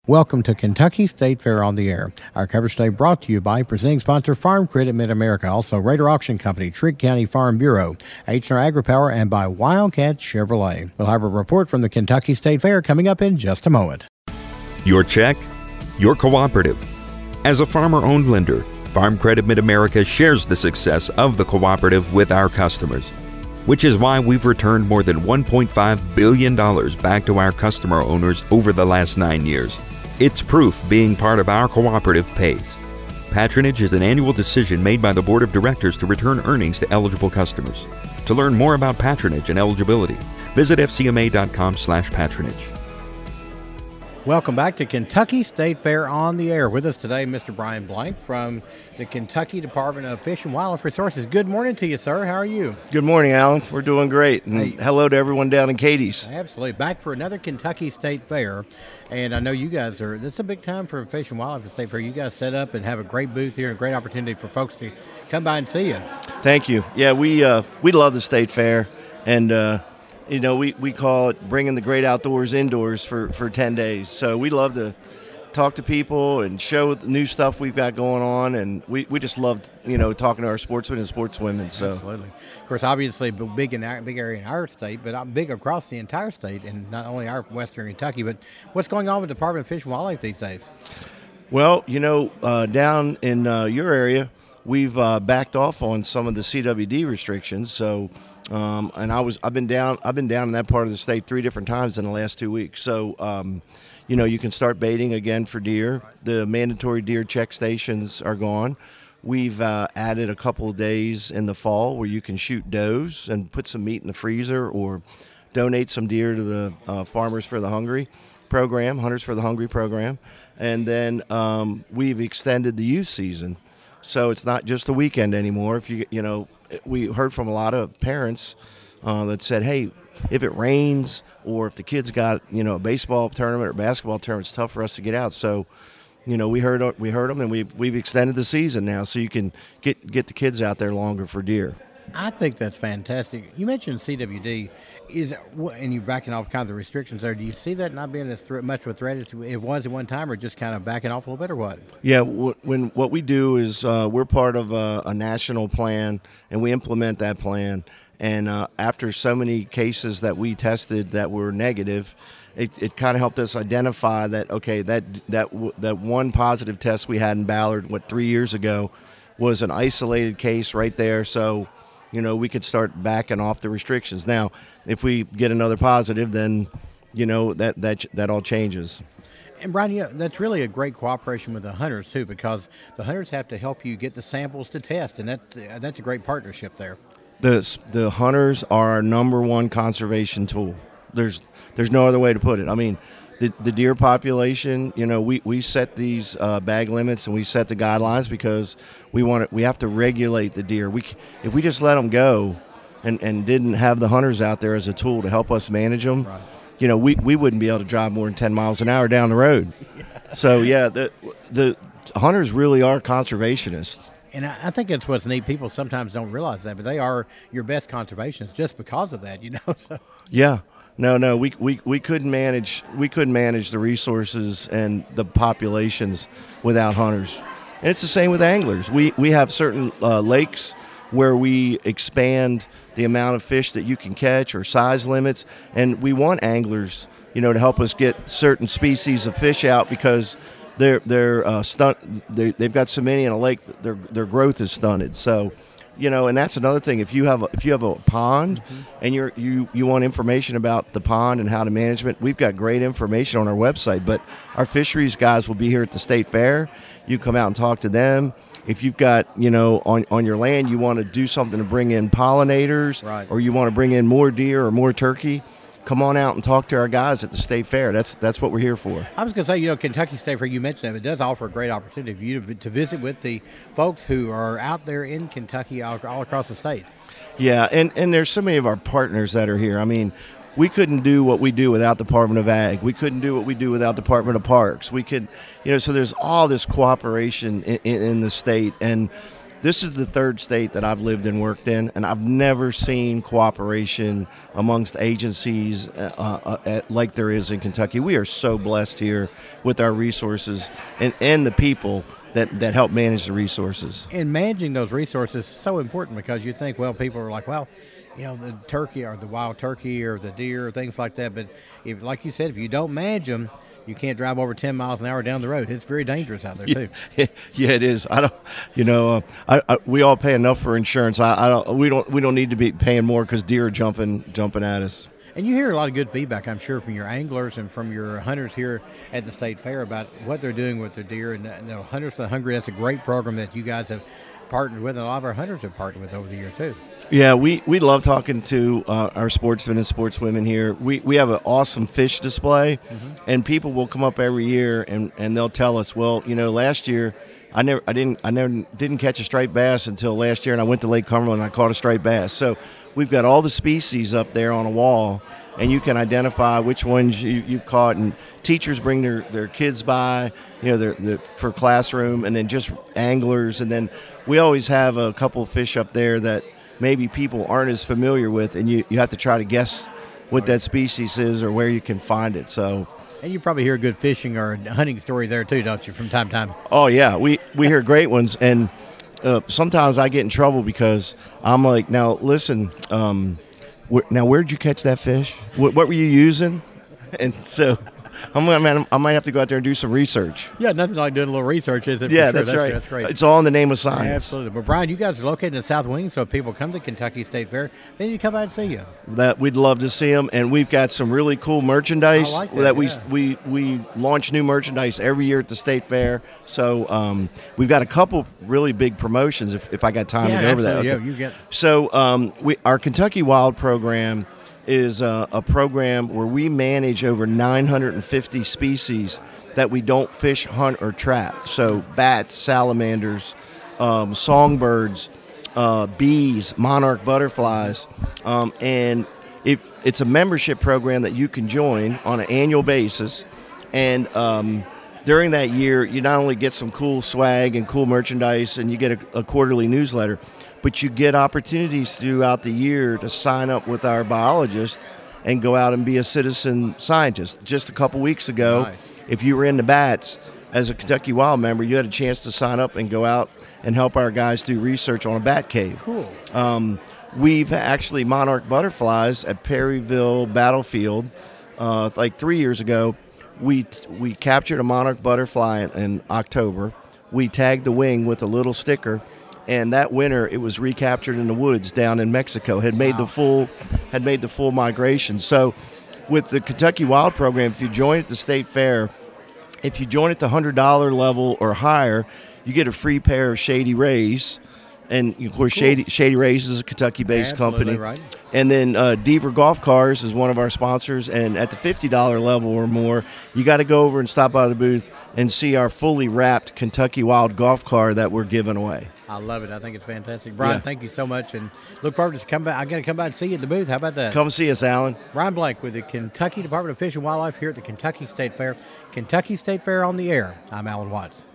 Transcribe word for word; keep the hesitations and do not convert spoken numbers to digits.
Welcome to Kentucky State Fair on the Air. Our coverage today brought to you by presenting sponsor Farm Credit Mid-America, also Raider Auction Company, Trigg County Farm Bureau, H and R AgriPower, and by Wildcat Chevrolet. We'll have a report from the Kentucky State Fair coming up in just a moment. Your check, your cooperative. As a farmer-owned lender, Farm Credit Mid-America shares the success of the cooperative with our customers, which is why we've returned more than one point five billion dollars back to our customer owners over the last nine years. It's proof being part of our cooperative pays. Patronage is an annual decision made by the Board of Directors to return earnings to eligible customers. To learn more about patronage and eligibility, visit f c m a dot com slash patronage. Welcome back to Kentucky State Fair on the Air. With us today, Mister Brian Blank from the Kentucky Department of Fish and Wildlife Resources. Good morning to you, sir. How are you? Good morning, Alan. We're doing great. And hey. Hello to everyone down in Katie's. Absolutely. Back for another Kentucky State Fair. And I know you guys are, this is a big time for Fish and Wildlife State Fair. You guys set up and have a great booth here and a great opportunity for folks to come by and see you. Thank you. Yeah, we uh, we love the State Fair. And, uh, you know, we, we call it bringing the great outdoors indoors for, for ten days. So we love to talk to people and show the new stuff we've got going on. And we, we just love, you know, talking to our sportsmen and sportswomen. So. Absolutely. Of course, obviously, big in our, big area in our state, but big across the entire state, and not only our western Kentucky. But what's going on with the Department of Fish and Wildlife these days? Well, you know, uh, down in uh, your area, we've uh, backed off on some of the C W D restrictions. So, um, and I was I've been down I've been down in that part of the state three different times in the last two weeks. So, um, you know, you can start baiting again for deer. The mandatory deer check stations are gone. We've uh, added a couple of days in the fall where you can shoot does and put some meat in the freezer or donate some deer to the uh, Farmers for the Hungry program, Hunters for the Hungry program. And then um, we've extended the youth season. So it's not just a weekend anymore. If you, you know, we heard from a lot of parents uh, that said, hey, if it rains or if the kids got, you know, a baseball tournament or basketball tournament, it's tough for us to get out. So, you know, we heard we heard them, and we've we've extended the season now, so you can get get the kids out there longer for deer. I think that's fantastic. You mentioned C W D, is and you're backing off kind of the restrictions there. Do you see that not being as th- much of a threat as it was at one time, or just kind of backing off a little bit, or what? Yeah, w- when what we do is uh, we're part of a, a national plan, and we implement that plan. And uh, after so many cases that we tested that were negative, it, it kind of helped us identify that, okay, that that that one positive test we had in Ballard, what, three years ago, was an isolated case right there. So, you know, we could start backing off the restrictions. Now, if we get another positive, then, you know, that that that all changes. And Brian, you know, that's really a great cooperation with the hunters too, because the hunters have to help you get the samples to test, and that's uh, that's a great partnership there. The the hunters are our number one conservation tool. There's there's no other way to put it. I mean, the the deer population, you know, we, we set these uh, bag limits and we set the guidelines because we want it, we have to regulate the deer. We if we just let them go and, and didn't have the hunters out there as a tool to help us manage them, right. you know, we, we wouldn't be able to drive more than ten miles an hour down the road. yeah. So yeah, the the hunters really are conservationists. And I think that's what's neat. People sometimes don't realize that, but they are your best conservationists just because of that, you know. So. Yeah, no, no, we we we couldn't manage we couldn't manage the resources and the populations without hunters. And it's the same with anglers. We we have certain uh, lakes where we expand the amount of fish that you can catch or size limits, and we want anglers, you know, to help us get certain species of fish out because. They're they're uh, stunt. They, they've got so many in a lake. Their their growth is stunted. So, you know, and that's another thing. If you have a, if you have a pond mm-hmm. and you're you you want information about the pond and how to manage it, we've got great information on our website. But our fisheries guys will be here at the state fair. You come out and talk to them. If you've got, you know, on, on your land, you want to do something to bring in pollinators, right. or you want to bring in more deer or more turkey. Come on out and talk to our guys at the State Fair. That's that's what we're here for. I was going to say, you know, Kentucky State Fair, you mentioned that, it does offer a great opportunity for you to, to visit with the folks who are out there in Kentucky all, all across the state. Yeah, and, and there's so many of our partners that are here. I mean, we couldn't do what we do without Department of Ag. We couldn't do what we do without Department of Parks. We could, you know, so there's all this cooperation in, in, in the state. And this is the third state that I've lived and worked in, and I've never seen cooperation amongst agencies uh, uh, at, like there is in Kentucky. We are so blessed here with our resources and, and the people that, that help manage the resources. And managing those resources is so important because you think, well, people are like, well, you know, the turkey or the wild turkey or the deer or things like that. But if, like you said, if you don't manage them, you can't drive over ten miles an hour down the road. It's very dangerous out there too. Yeah, yeah it is. I don't, you know, uh, I, I, we all pay enough for insurance. I, I don't, we don't, we don't need to be paying more because deer are jumping, jumping at us. And you hear a lot of good feedback, I'm sure, from your anglers and from your hunters here at the state fair about what they're doing with their deer. And you know, Hunters for the Hungry, that's a great program that you guys have partnered with, and a lot of our hunters have partnered with over the year too. Yeah, we, we love talking to uh, our sportsmen and sportswomen here. We we have an awesome fish display, mm-hmm. and people will come up every year and, and they'll tell us, well, you know, last year I never I didn't I never didn't catch a striped bass until last year, and I went to Lake Cumberland and I caught a striped bass. So we've got all the species up there on a wall, and you can identify which ones you, you've caught. And teachers bring their, their kids by, you know, their, their, for classroom, and then just anglers, and then we always have a couple of fish up there that maybe people aren't as familiar with, and you, you have to try to guess what that species is or where you can find it. So, and you probably hear a good fishing or hunting story there too, don't you, from time to time? Oh yeah, we we hear great ones, and uh, sometimes I get in trouble because I'm like, now listen, um, wh- now where'd you catch that fish? What, what were you using? And so I'm gonna, I might have to go out there and do some research. Yeah, nothing like doing a little research, is it? Yeah, sure. that's, that's right. That's great. It's all in the name of science. Yeah, absolutely. But Brian, you guys are located in the South Wing, so if people come to Kentucky State Fair, they need to come out and see you. That we'd love to see them, and we've got some really cool merchandise I like that, that yeah. we we we launch new merchandise every year at the State Fair. So um, we've got a couple really big promotions. If, if I got time yeah, to go over that, absolutely. okay. Yeah, you get. So um, we our Kentucky Wild program is a, a program where we manage over nine hundred fifty species that we don't fish, hunt, or trap. So bats, salamanders, um, songbirds, uh, bees, monarch butterflies, um, and if it's a membership program that you can join on an annual basis, and um, during that year, you not only get some cool swag and cool merchandise, and you get a, a quarterly newsletter, but you get opportunities throughout the year to sign up with our biologist and go out and be a citizen scientist. Just a couple weeks ago, nice. If you were into bats, as a Kentucky Wild member, you had a chance to sign up and go out and help our guys do research on a bat cave. Cool. Um, we've actually monarch butterflies at Perryville Battlefield, uh, like three years ago. We we captured a monarch butterfly in, in October. We tagged the wing with a little sticker, and that winter it was recaptured in the woods down in Mexico. Had made wow. the full had made the full migration. So, with the Kentucky Wild program, if you join at the State Fair, if you join at the one hundred dollars level or higher, you get a free pair of Shady Rays. And, of course, cool. Shady Shady Rays is a Kentucky-based company. Right. And then uh, Deaver Golf Cars is one of our sponsors. And at the fifty dollars level or more, you got to go over and stop by the booth and see our fully wrapped Kentucky Wild golf car that we're giving away. I love it. I think it's fantastic. Brian, Yeah. thank you so much. And look forward to come back. I got to come by and see you at the booth. How about that? Come see us, Alan. Brian Blank with the Kentucky Department of Fish and Wildlife here at the Kentucky State Fair. Kentucky State Fair on the air. I'm Alan Watts.